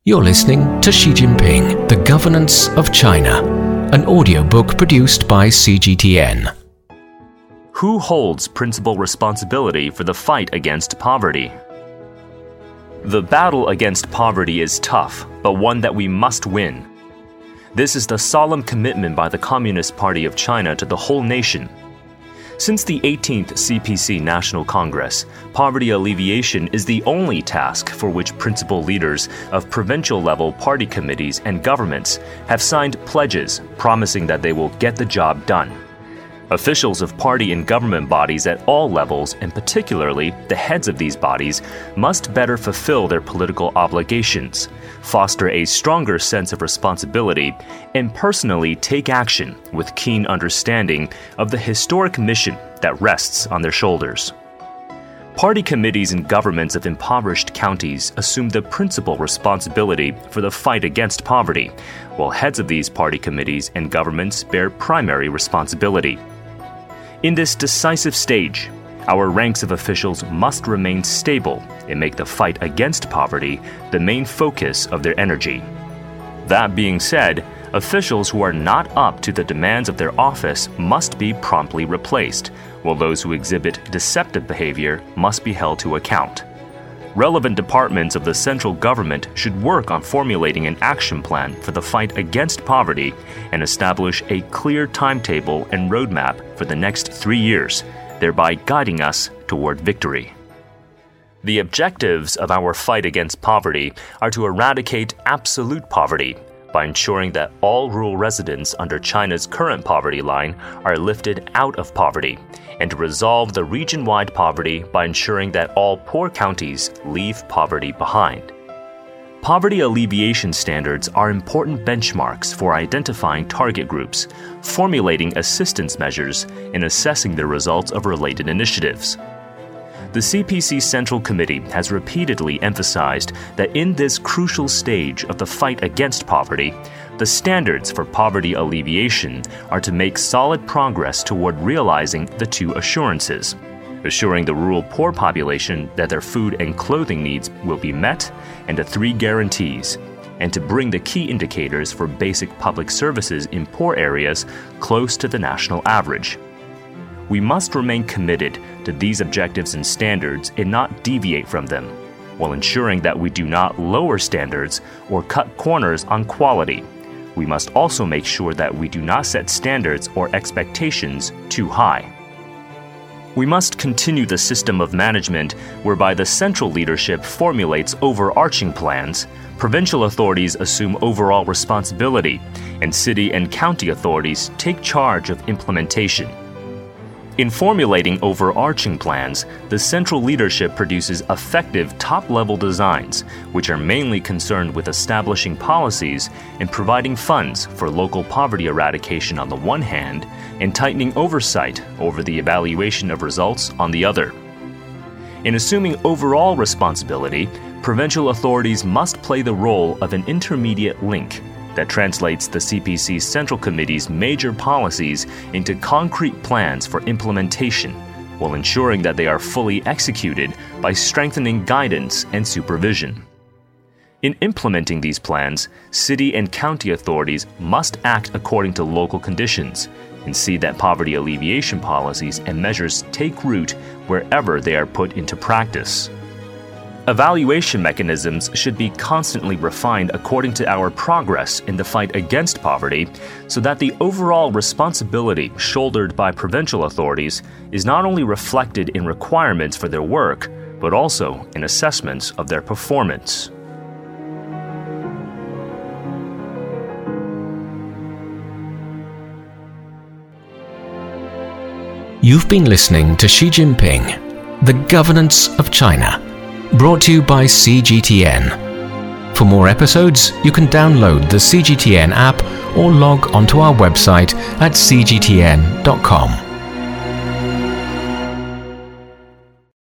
You're listening to Xi Jinping, The Governance of China, an audiobook produced by CGTN. Who holds principal responsibility for the fight against poverty? The battle against poverty is tough, but one that we must win. This is the solemn commitment by the Communist Party of China to the whole nation. Since the 18th CPC National Congress, poverty alleviation is the only task for which principal leaders of provincial-level party committees and governments have signed pledges promising that they will get the job done. Officials of party and government bodies at all levels, and particularly the heads of these bodies, must better fulfill their political obligations, foster a stronger sense of responsibility, and personally take action with keen understanding of the historic mission that rests on their shoulders. Party committees and governments of impoverished counties assume the principal responsibility for the fight against poverty, while heads of these party committees and governments bear primary responsibility. In this decisive stage, our ranks of officials must remain stable and make the fight against poverty the main focus of their energy. That being said, officials who are not up to the demands of their office must be promptly replaced, while those who exhibit deceptive behavior must be held to account. Relevant departments of the central government should work on formulating an action plan for the fight against poverty and establish a clear timetable and roadmap for the next 3 years, thereby guiding us toward victory. The objectives of our fight against poverty are to eradicate absolute poverty by ensuring that all rural residents under China's current poverty line are lifted out of poverty, and to resolve the region-wide poverty by ensuring that all poor counties leave poverty behind. Poverty alleviation standards are important benchmarks for identifying target groups, formulating assistance measures, and assessing the results of related initiatives. The CPC Central Committee has repeatedly emphasized that in this crucial stage of the fight against poverty, the standards for poverty alleviation are to make solid progress toward realizing the two assurances: assuring the rural poor population that their food and clothing needs will be met, and the 3 guarantees, and to bring the key indicators for basic public services in poor areas close to the national average. We must remain committed to these objectives and standards and not deviate from them, while ensuring that we do not lower standards or cut corners on quality. We must also make sure that we do not set standards or expectations too high. We must continue the system of management whereby the central leadership formulates overarching plans, provincial authorities assume overall responsibility, and city and county authorities take charge of implementation. In formulating overarching plans, the central leadership produces effective top-level designs, which are mainly concerned with establishing policies and providing funds for local poverty eradication on the one hand, and tightening oversight over the evaluation of results on the other. In assuming overall responsibility, provincial authorities must play the role of an intermediate link that translates the CPC Central Committee's major policies into concrete plans for implementation, while ensuring that they are fully executed by strengthening guidance and supervision. In implementing these plans, city and county authorities must act according to local conditions and see that poverty alleviation policies and measures take root wherever they are put into practice. Evaluation mechanisms should be constantly refined according to our progress in the fight against poverty, so that the overall responsibility shouldered by provincial authorities is not only reflected in requirements for their work, but also in assessments of their performance. You've been listening to Xi Jinping, The Governance of China, brought to you by CGTN. For more episodes, you can download the CGTN app or log onto our website at cgtn.com.